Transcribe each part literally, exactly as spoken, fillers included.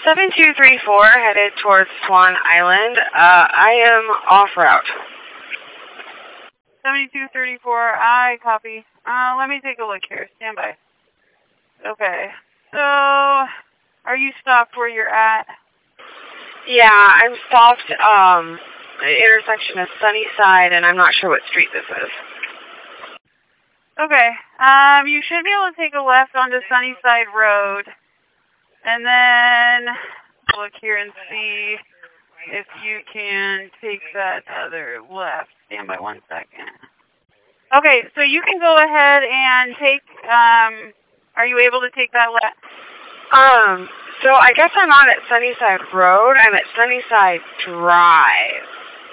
seven two three four, headed towards Swan Island. Uh, I am off route. seventy-two thirty-four, I copy. Uh, let me take a look here. Stand by. Okay. So, are you stopped where you're at? Yeah, I'm stopped, um, at the intersection of Sunnyside, and I'm not sure what street this is. Okay. Um, you should be able to take a left onto Sunnyside Road, and then look here and see if you can take that other left. Stand by one second. Okay, so you can go ahead and take, um, are you able to take that left? Um, so I guess I'm not at Sunnyside Road. I'm at Sunnyside Drive.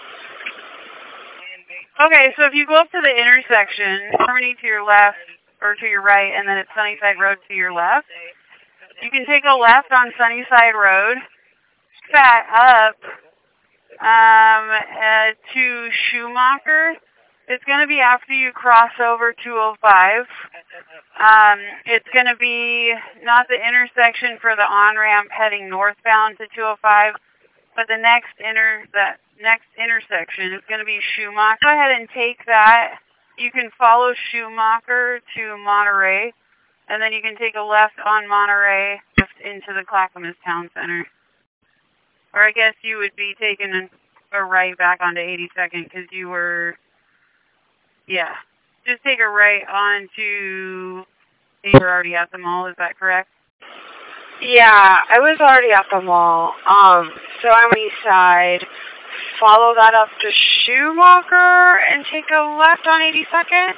Okay, so if you go up to the intersection, turning to your left or to your right, and then it's Sunnyside Road to your left, you can take a left on Sunnyside Road, back up um, uh, to Schumacher. It's going to be after you cross over two oh five. Um, it's going to be not the intersection for the on-ramp heading northbound to two oh five, but the next inter that next intersection is going to be Schumacher. Go ahead and take that. You can follow Schumacher to Monterey, and then you can take a left on Monterey just into the Clackamas Town Center. Or I guess you would be taking a, a right back onto eighty-second because you were, yeah. Just take a right onto, you were already at the mall, is that correct? Yeah, I was already at the mall. Um, so I'm on the east side. Follow that up to Schumacher and take a left on eighty-second?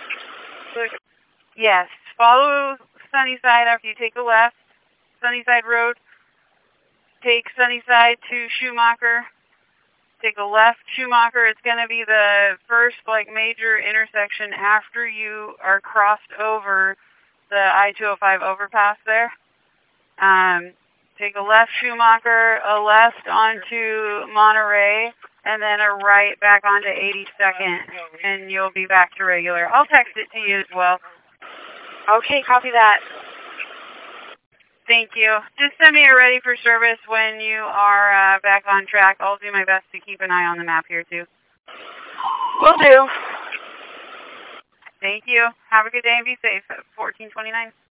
Yes. Follow Sunnyside after you take a left. Sunnyside Road. Take Sunnyside to Schumacher. Take a left Schumacher. It's going to be the first like major intersection after you are crossed over the I two oh five overpass there. Um, take a left Schumacher, a left onto Monterey, and then a right back onto eighty-second, and you'll be back to regular. I'll text it to you as well. Okay, copy that. Thank you. Just send me a ready for service when you are uh, back on track. I'll do my best to keep an eye on the map here, too. Will do. Thank you. Have a good day and be safe. fourteen twenty-nine.